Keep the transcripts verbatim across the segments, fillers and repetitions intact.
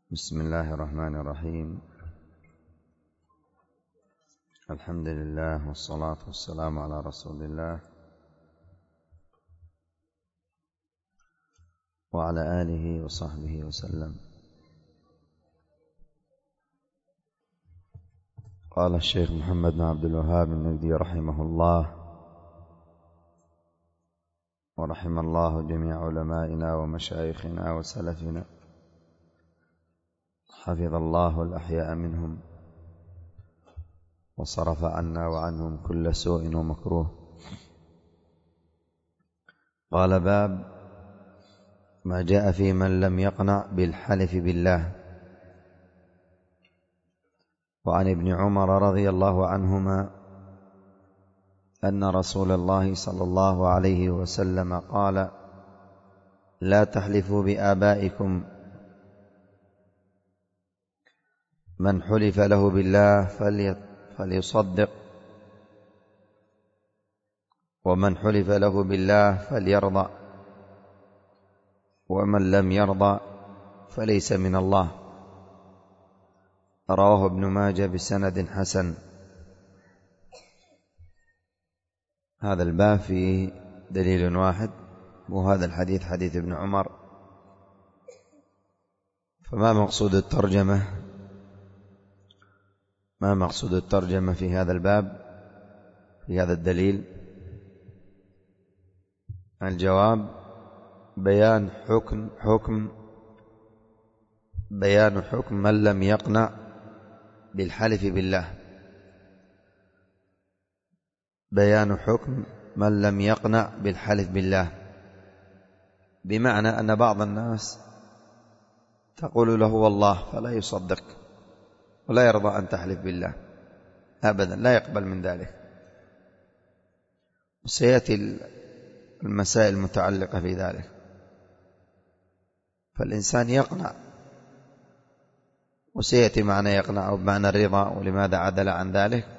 بسم الله الرحمن الرحيم. الحمد لله والصلاة والسلام على رسول الله وعلى آله وصحبه وسلم. قال الشيخ محمد بن عبد الوهاب النجدي رحمه الله ورحم الله جميع علمائنا ومشايخنا وسلفنا، حفظ الله الأحياء منهم وصرف عنا وعنهم كل سوء ومكروه. قال: باب ما جاء في من لم يقنع بالحلف بالله. وعن ابن عمر رضي الله عنهما أن رسول الله صلى الله عليه وسلم قال: لا تحلفوا بآبائكم، من حلف له بالله فليصدق، ومن حلف له بالله فليرضى، ومن لم يرضى فليس من الله. رواه ابن ماجه بسند حسن. هذا الباب فيه دليل واحد، وهذا الحديث حديث ابن عمر. فما مقصود الترجمة ما مقصود الترجمة في هذا الباب، في هذا الدليل؟ الجواب: بيان حكم حكم بيان حكم من لم يقنع بالحلف بالله. بيان حكم من لم يقنع بالحلف بالله، بمعنى أن بعض الناس تقول له والله فلا يصدق ولا يرضى أن تحلف بالله أبدا، لا يقبل من ذلك. وسيأتي المسائل المتعلقة في ذلك. فالإنسان يقنع، وسيأتي معنى يقنع بمعنى الرضا، ولماذا عدل عن ذلك.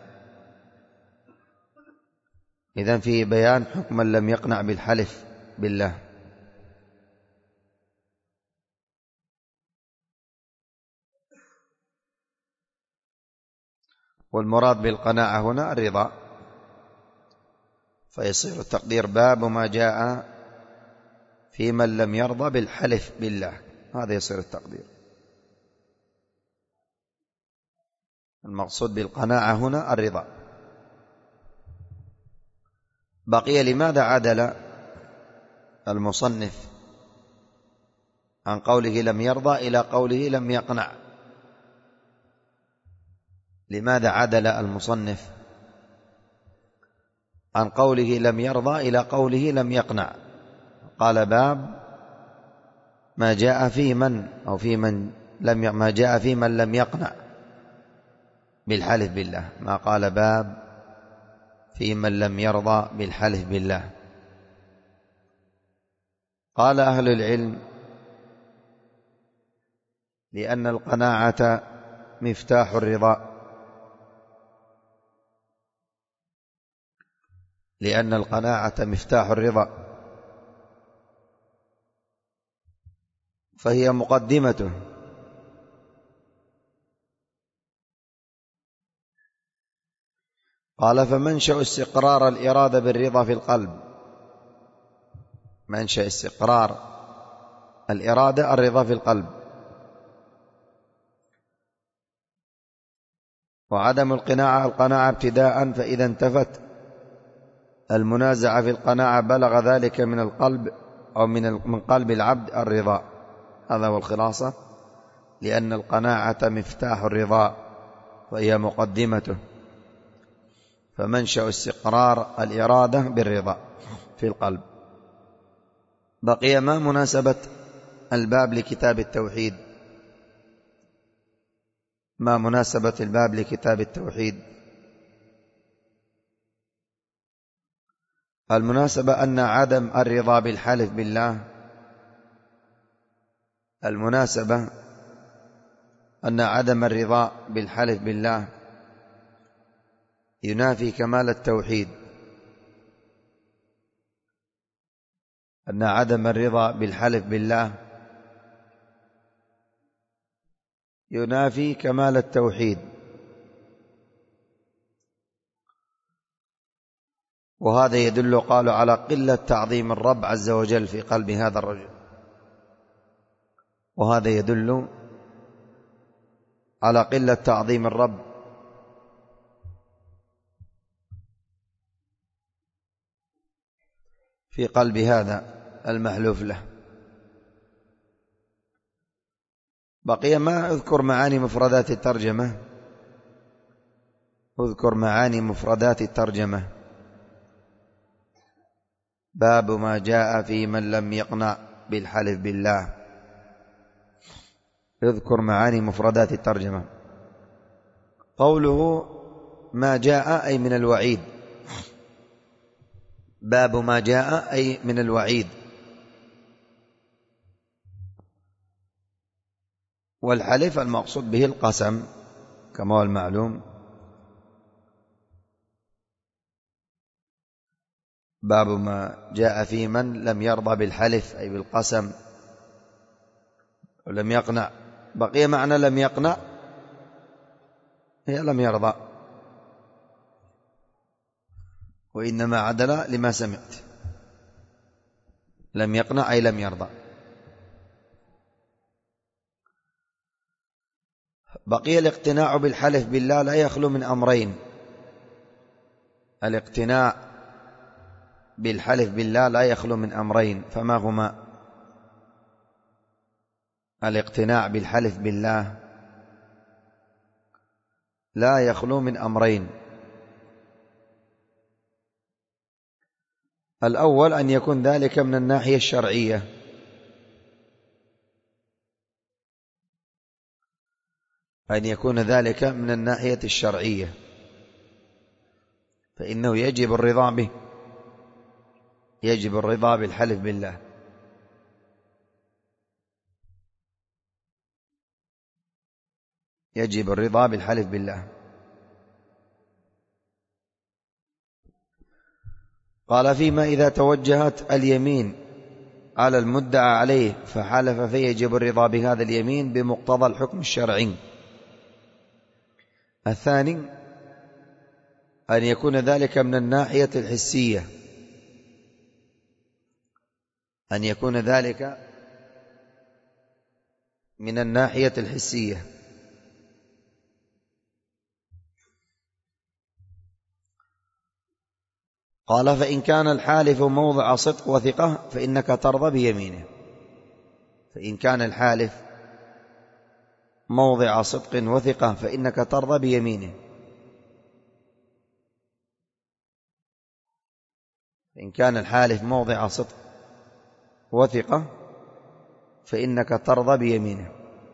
إذن في بيان حكم من لم يقنع بالحلف بالله. والمراد بالقناعة هنا الرضا، فيصير التقدير: باب ما جاء في من لم يرضى بالحلف بالله. هذا يصير التقدير. المقصود بالقناعة هنا الرضا. بقي لماذا عدل المصنف عن قوله لم يرضى إلى قوله لم يقنع؟ لماذا عدل المصنف عن قوله لم يرضى إلى قوله لم يقنع؟ قال: باب ما جاء في من أو في من لم ما جاء في من لم يقنع بالحلف بالله، ما قال باب في من لم يرضى بالحلف بالله. قال أهل العلم: لأن القناعة مفتاح الرضا، لأن القناعة مفتاح الرضا، فهي مقدمته. قال: فمنشأ استقرار الإرادة بالرضا في القلب. منشأ استقرار الإرادة الرضا في القلب. وعدم القناعة القناعة ابتداء، فإذا انتفت المنازعة في القناعة بلغ ذلك من القلب أو من من قلب العبد الرضا. هذا هو الخلاصة. لأن القناعة مفتاح الرضا وهي مقدمته، فمنشأ استقرار الإرادة بالرضا في القلب. بقي ما مناسبة الباب لكتاب التوحيد؟ ما مناسبة الباب لكتاب التوحيد؟ المناسبة أن عدم الرضا بالحلف بالله المناسبة أن عدم الرضا بالحلف بالله ينافي كمال التوحيد. أن عدم الرضا بالحلف بالله ينافي كمال التوحيد. وهذا يدل قالوا على قلة تعظيم الرب عز وجل في قلب هذا الرجل، وهذا يدل على قلة تعظيم الرب في قلب هذا المحلوف له. بقي ما أذكر معاني مفردات الترجمة، أذكر معاني مفردات الترجمة. باب ما جاء في من لم يقنع بالحلف بالله. يذكر معاني مفردات الترجمة. قوله ما جاء أي من الوعيد، باب ما جاء أي من الوعيد. والحلف المقصود به القسم كما هو المعلوم. باب ما جاء في من لم يرضى بالحلف أي بالقسم ولم يقنع. بقي معنى لم يقنع هي لم يرضى، وإنما عدل لما سمعت. لم يقنع أي لم يرضى. بقي الاقتناع بالحلف بالله لا يخلو من أمرين. الاقتناع بالحلف بالله لا يخلو من أمرين، فما هما؟ الاقتناع بالحلف بالله لا يخلو من أمرين. الأول أن يكون ذلك من الناحية الشرعية، أن يكون ذلك من الناحية الشرعية، فإنه يجب الرضا به، يجب الرضا بالحلف بالله. يجب الرضا بالحلف بالله. قال فيما إذا توجهت اليمين على المدعى عليه فحلف فيجب الرضا بهذا اليمين بمقتضى الحكم الشرعي. الثاني أن يكون ذلك من الناحية الحسية، أن يكون ذلك من الناحية الحسية. قال فإن كان الحالف موضع صدق وثقة فإنك ترضى بيمينه. فإن كان الحالف موضع صدق وثقة فإنك ترضى بيمينه. إن كان الحالف موضع صدق وثقة فإنك ترضى بيمينه.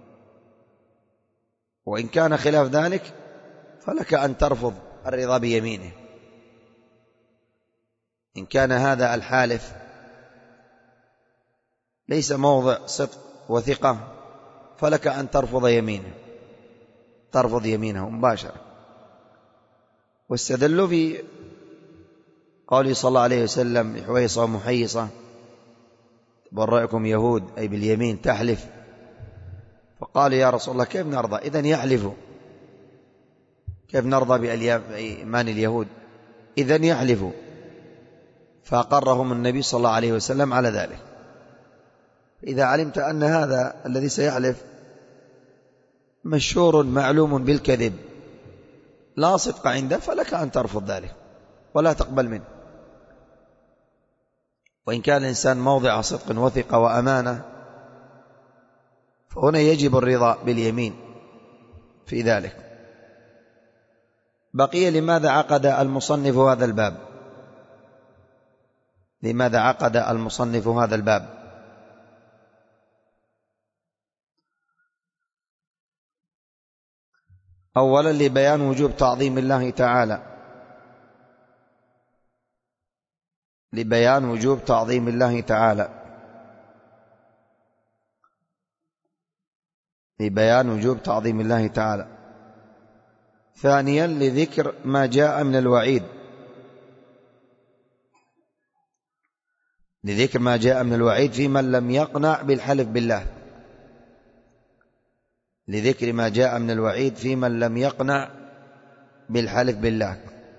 وإن كان خلاف ذلك فلك أن ترفض الرضا بيمينه. إن كان هذا الحالف ليس موضع صدق وثقة فلك أن ترفض يمينه، ترفض يمينه مباشرة. واستدلوا في قوله صلى الله عليه وسلم لحويصة ومحيصة تبرأكم يهود أي باليمين تحلف، فقال يا رسول الله كيف نرضى؟ إذن يحلفوا، كيف نرضى بإيمان اليهود؟ إذن يحلفوا. فأقرهم النبي صلى الله عليه وسلم على ذلك. إذا علمت أن هذا الذي سيحلف مشهور معلوم بالكذب لا صدق عنده فلك أن ترفض ذلك ولا تقبل منه. وإن كان الإنسان موضع صدق وثقة وأمانة فهنا يجب الرضا باليمين في ذلك. بقي لماذا عقد المصنف هذا الباب؟ لماذا عقد المصنف هذا الباب؟ أولا لبيان وجوب تعظيم الله تعالى، لبيان وجوب تعظيم الله تعالى، لبيان وجوب تعظيم الله تعالى. ثانيا لذكر ما جاء من الوعيد، لذكر ما جاء من الوعيد في من لم يقنع بالحلف بالله. لذكر ما جاء من الوعيد في من لم يقنع بالحلف بالله،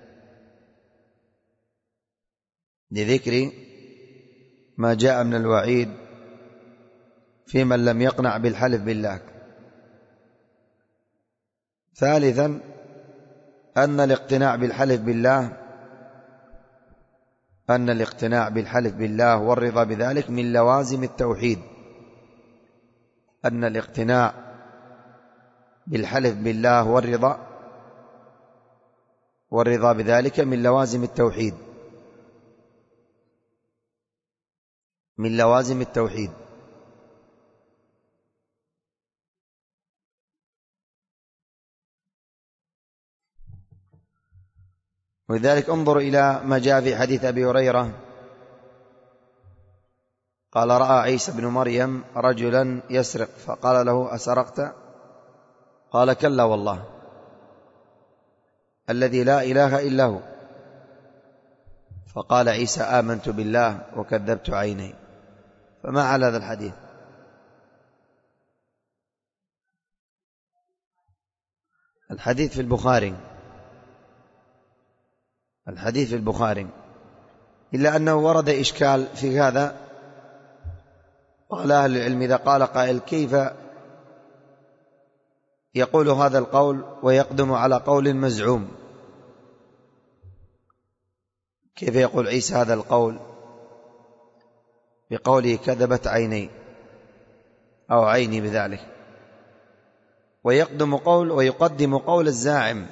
لذكر ما جاء من الوعيد في من لم يقنع بالحلف بالله. ثالثا أن الاقتناع بالحلف بالله أن الاقتناع بالحلف بالله والرضا بذلك من لوازم التوحيد، أن الاقتناع بالحلف بالله والرضا والرضا بذلك من لوازم التوحيد، من لوازم التوحيد. ولذلك انظر إلى ما جاء في حديث أبي هريرة قال: رأى عيسى بن مريم رجلا يسرق فقال له: أسرقت؟ قال: كلا والله الذي لا إله إلا هو. فقال عيسى: آمنت بالله وكذبت عيني. فما على هذا الحديث؟ الحديث في البخاري، الحديث في البخاري، إلا أنه ورد إشكال في هذا. قال أهل العلم: إذا قال قائل كيف يقول هذا القول ويقدم على قول مزعوم؟ كيف يقول عيسى هذا القول بقوله كذبت عيني أو عيني بذلك، ويقدم قول ويقدم قول الزاعم،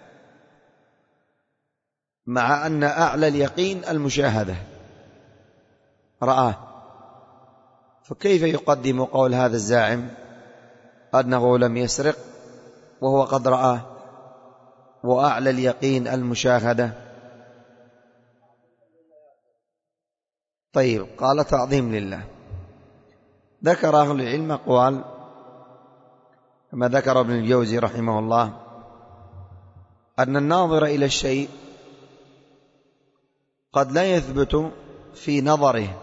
مع أن أعلى اليقين المشاهدة رآه؟ فكيف يقدم قول هذا الزاعم أنه لم يسرق وهو قد رآه وأعلى اليقين المشاهدة؟ طيب، قال: تعظيم لله. ذكر أهل العلم أقوال كما ذكر ابن الجوزي رحمه الله أن الناظر إلى الشيء قد لا يثبت في نظره،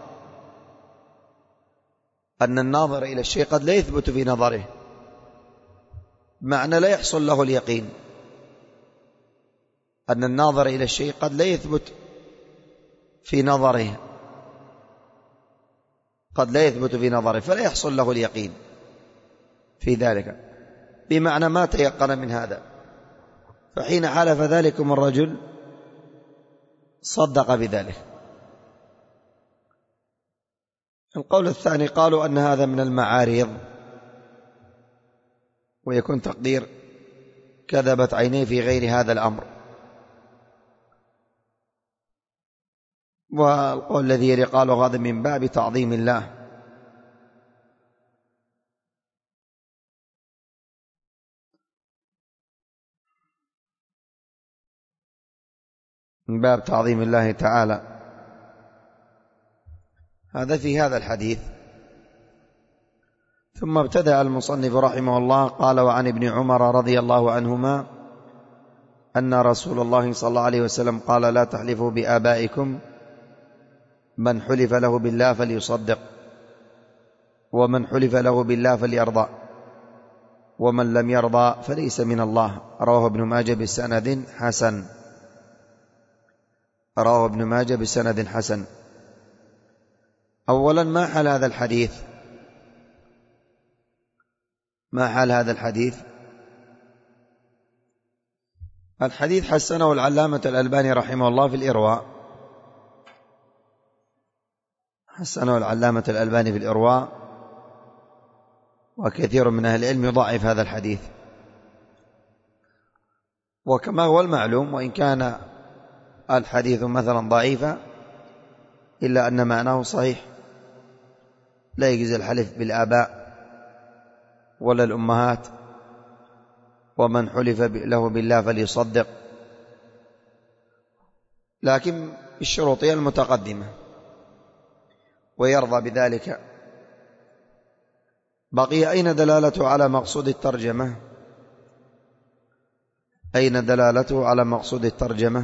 أن الناظر إلى الشيء قد لا يثبت في نظره، معنى لا يحصل له اليقين. أن الناظر إلى الشيء قد لا يثبت في نظره، قد لا يثبت في نظره فلا يحصل له اليقين في ذلك، بمعنى ما تيقن من هذا. فحين حلف ذلكم الرجل صدق بذلك. القول الثاني قالوا أن هذا من المعاريض، ويكون تقدير كذبت عينيه في غير هذا الأمر. والقول الذي يلي قالوا هذا من باب تعظيم الله، من باب تعظيم الله تعالى. هذا في هذا الحديث. ثم ابتدأ المصنف رحمه الله قال: وعن ابن عمر رضي الله عنهما أن رسول الله صلى الله عليه وسلم قال: لا تحلفوا بآبائكم، من حلف له بالله فليصدق، ومن حلف له بالله فليرضى، ومن لم يرضى فليس من الله. رواه ابن ماجه بسند حسن، رواه ابن ماجه بسند حسن. أولا، ما حال هذا الحديث؟ ما حال هذا الحديث؟ الحديث حسنه العلامة الألباني رحمه الله في الإرواء، حسنه العلامة الألباني في الإرواء، وكثير من أهل العلم يضعف هذا الحديث. وكما هو المعلوم، وإن كان الحديث مثلا ضعيفا إلا أن معناه صحيح. لا يجوز الحلف بالآباء ولا الأمهات، ومن حلف له بالله فليصدق، لكن بالشروط المتقدمة، ويرضى بذلك. بقي أين دلالته على مقصود الترجمة؟ أين دلالته على مقصود الترجمة؟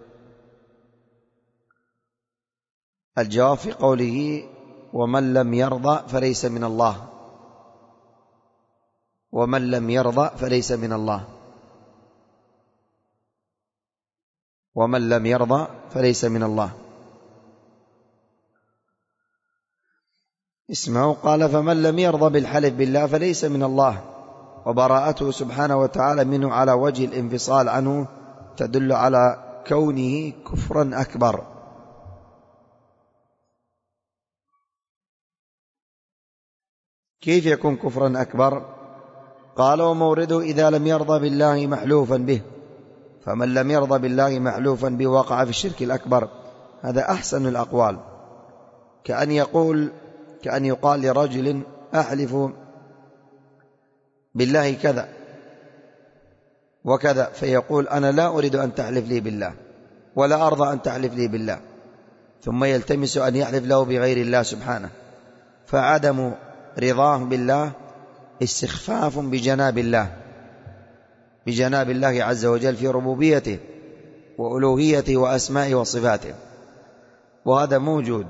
الجواب في قوله: ومن لم يرضى فليس من الله. ومن لم يرضى فليس من الله. ومن لم يرضى فليس من الله. اسمعوا، قال فمن لم يرضى بالحلف بالله فليس من الله، وبراءته سبحانه وتعالى منه على وجه الانفصال عنه تدل على كونه كفرا أكبر. كيف يكون كفرا أكبر؟ قال ومورده إذا لم يرضى بالله محلوفا به، فمن لم يرضى بالله محلوفا به وقع في الشرك الأكبر. هذا أحسن الأقوال، كأن يقول كأن يقال لرجل أحلف بالله كذا وكذا، فيقول أنا لا أريد أن تحلف لي بالله ولا أرضى أن تحلف لي بالله، ثم يلتمس أن يحلف له بغير الله سبحانه، فعدم رضاه بالله استخفاف بجناب الله بجناب الله عز وجل في ربوبيته وألوهيته وأسمائه وصفاته، وهذا موجود.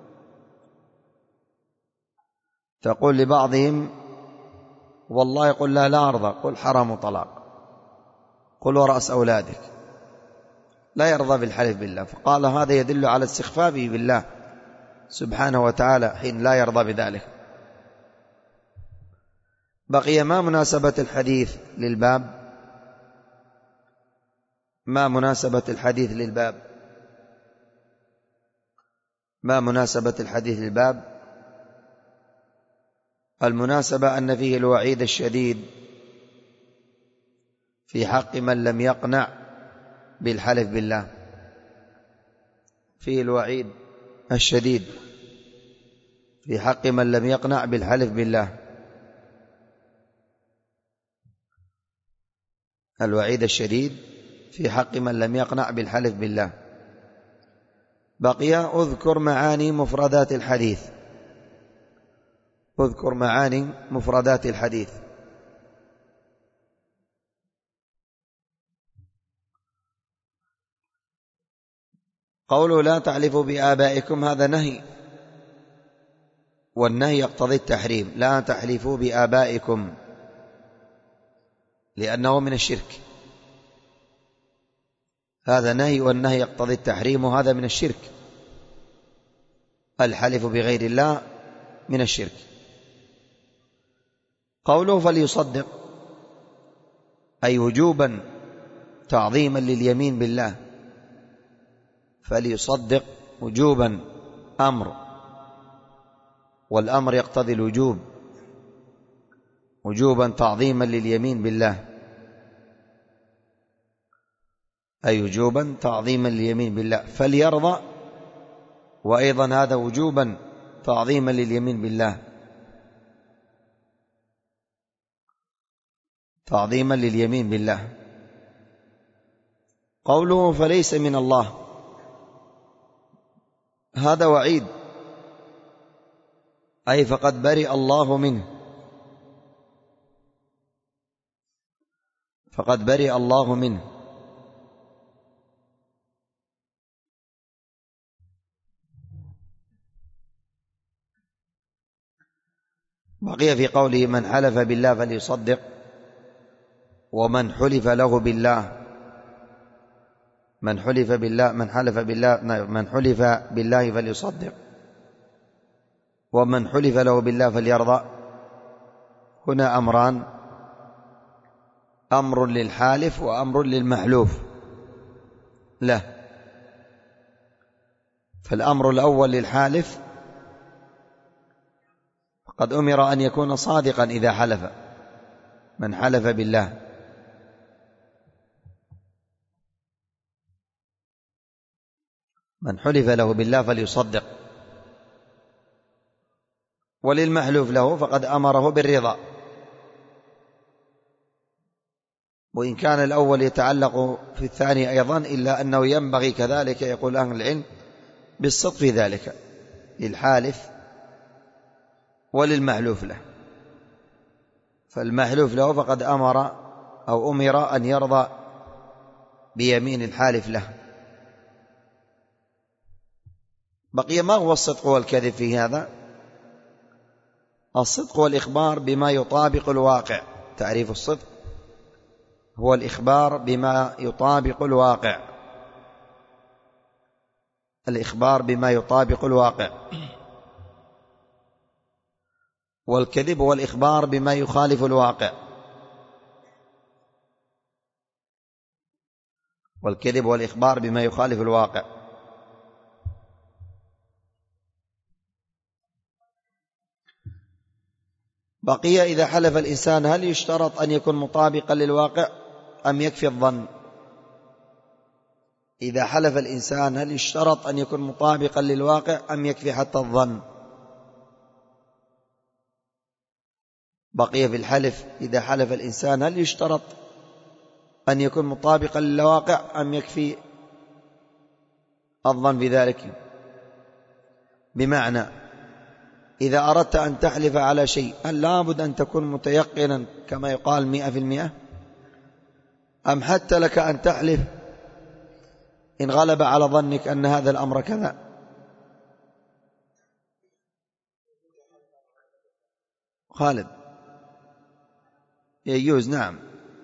تقول لبعضهم والله قل لا لا أرضى، قل حرام طلاق، قل ورأس أولادك، لا يرضى بالحلف بالله، فقال هذا يدل على استخفافه بالله سبحانه وتعالى حين لا يرضى بذلك. بقي ما مناسبة الحديث للباب؟ ما مناسبة الحديث للباب؟ ما مناسبة الحديث للباب؟ المناسبة أن فيه الوعيد الشديد في حق من لم يقنع بالحلف بالله، فيه الوعيد الشديد في حق من لم يقنع بالحلف بالله، الوعيد الشديد في حق من لم يقنع بالحلف بالله. بقي أذكر معاني مفردات الحديث. أذكر معاني مفردات الحديث. قوله لا تعلفوا بآبائكم هذا نهي، والنهي يقتضي التحريم. لا تحلفوا بآبائكم لأنه من الشرك، هذا نهي، والنهي يقتضي التحريم، وهذا من الشرك. الحلف بغير الله من الشرك. قوله فليصدق أي وجوبا تعظيما لليمين بالله، فليصدق وجوبا أمر، والأمر يقتضي الوجوب، وجوبا تعظيما لليمين بالله، أي وجوبا تعظيما لليمين بالله. فليرضى، وأيضا هذا وجوبا تعظيما لليمين بالله، تعظيما لليمين بالله. قوله فليس من الله هذا وعيد، أي فقد برئ الله منه، فقد برئ الله منه. بقي في قوله من حلف بالله فليصدق، ومن حلف له بالله، من حلف بالله من حلف بالله من حلف بالله فليصدق، ومن حلف له بالله فليرضى. هنا أمران، أمر للحالف وأمر للمحلوف له. فالأمر الأول للحالف قد أمر أن يكون صادقا إذا حلف، من حلف بالله، من حلف له بالله فليصدق. وللمحلوف له فقد أمره بالرضا، وإن كان الأول يتعلق في الثاني أيضا، إلا أنه ينبغي كذلك يقول أهل العلم بالصدق في ذلك للحالف وللمحلوف له. فالمحلوف له فقد أمر أو أمر أن يرضى بيمين الحالف له. بقي ما هو الصدق والكذب في هذا؟ الصدق والإخبار بما يطابق الواقع تعريف الصدق هو الإخبار بما يطابق الواقع، الإخبار بما يطابق الواقع. والكذب هو الإخبار بما يخالف الواقع، والكذب هو الإخبار بما يخالف الواقع. بقي إذا حلف الإنسان هل يشترط أن يكون مطابقا للواقع أم يكفي الظن؟ إذا حلف الإنسان هل يشترط أن يكون مطابقا للواقع أم يكفي حتى الظن؟ بقي في الحلف إذا حلف الإنسان هل يشترط أن يكون مطابقا للواقع أم يكفي الظن بذلك؟ بمعنى إذا أردت أن تحلف على شيء هل لابد أن تكون متيقنا كما يقال مئة في المئة، أم حتى لك أن تحلف إن غلب على ظنك أن هذا الأمر كذا؟ خالد يجوز. نعم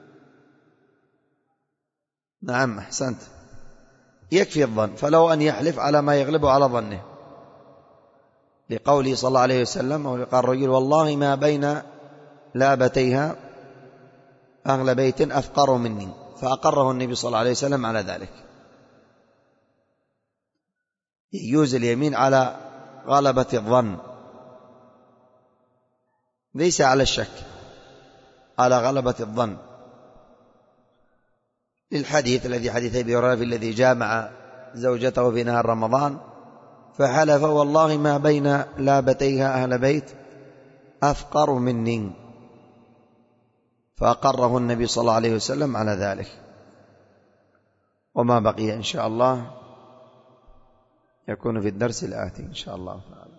نعم أحسنت، يكفي الظن، فلو أن يحلف على ما يغلب على ظنه، لقوله صلى الله عليه وسلم أو لقال الرجل والله ما بين لابتيها أهل بيت أفقر مني، فأقره النبي صلى الله عليه وسلم على ذلك. يجوز اليمين على غلبة الظن، ليس على الشك، على غلبة الظن، للحديث الذي حديث أبي هريرة الذي جامع زوجته في نهار رمضان فحلف والله ما بين لابتيها أهل بيت أفقر مني، فأقره النبي صلى الله عليه وسلم على ذلك. وما بقي إن شاء الله يكون في الدرس الآتي إن شاء الله تعالى.